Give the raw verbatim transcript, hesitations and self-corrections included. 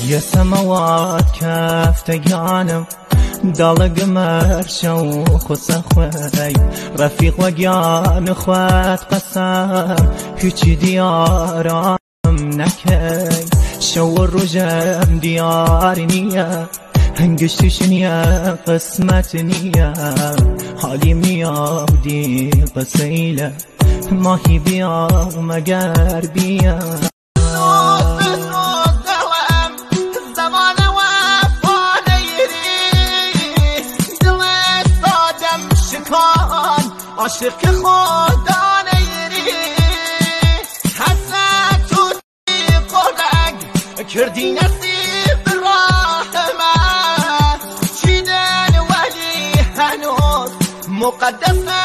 يا سماوات كافتقانم دالق مرشو خسخوي رفيق وقيان خوات قسم هيجي ديارم نكي شو الرجم ديار نية هنقشت شنيا قسمت نية حالي مياه ودي قسيلة ما هي بيار مقار بيا عاشق که خدا نیری حسن تو قرق کردی نصیب راه من چیدن ولی هنوز مقدس